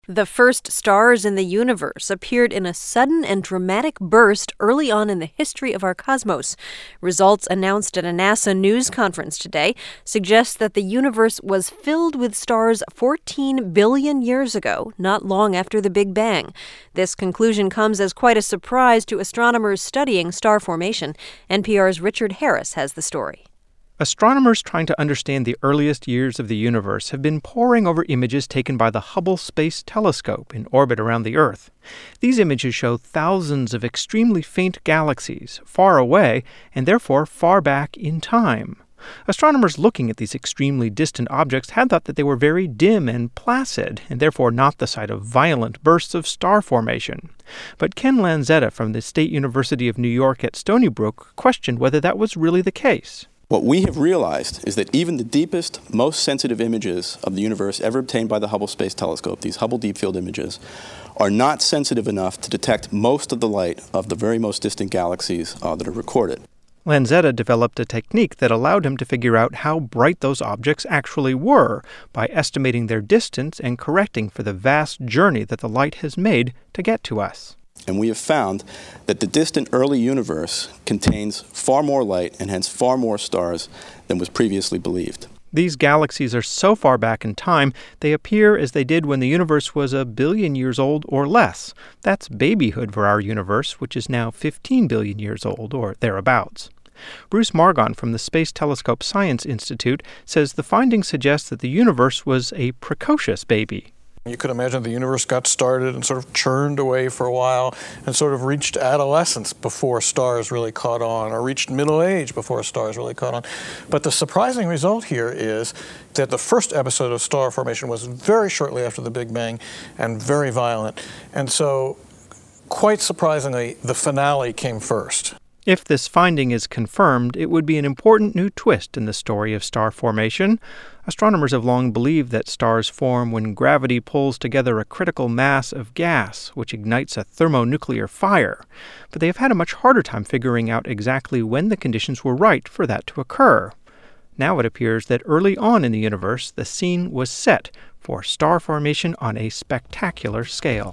The first stars in the universe appeared in a sudden and dramatic burst early on in the history of our cosmos. Results announced at a NASA news conference today suggest that the universe was filled with stars 14 billion years ago, not long after the Big Bang. This conclusion comes as quite a surprise to astronomers studying star formation. NPR's Richard Harris has the story. Astronomers trying to understand the earliest years of the universe have been poring over images taken by the Hubble Space Telescope in orbit around the Earth. These images show thousands of extremely faint galaxies, far away, and therefore far back in time. Astronomers looking at these extremely distant objects had thought that they were very dim and placid, and therefore not the site of violent bursts of star formation. But Ken Lanzetta from the State University of New York at Stony Brook questioned whether that was really the case. What we have realized is that even the deepest, most sensitive images of the universe ever obtained by the Hubble Space Telescope, these Hubble Deep Field images, are not sensitive enough to detect most of the light of the very most distant galaxies that are recorded. Lanzetta developed a technique that allowed him to figure out how bright those objects actually were by estimating their distance and correcting for the vast journey that the light has made to get to us. And we have found that the distant early universe contains far more light and hence far more stars than was previously believed. These galaxies are so far back in time, they appear as they did when the universe was 1 billion years old or less. That's babyhood for our universe, which is now 15 billion years old, or thereabouts. Bruce Margon from the Space Telescope Science Institute says the findings suggest that the universe was a precocious baby. You could imagine the universe got started and sort of churned away for a while and sort of reached adolescence before stars really caught on, or reached middle age before stars really caught on. But the surprising result here is that the first episode of star formation was very shortly after the Big Bang and very violent. And so, quite surprisingly, the finale came first. If this finding is confirmed, it would be an important new twist in the story of star formation. Astronomers have long believed that stars form when gravity pulls together a critical mass of gas, which ignites a thermonuclear fire. But they have had a much harder time figuring out exactly when the conditions were right for that to occur. Now it appears that early on in the universe, the scene was set for star formation on a spectacular scale.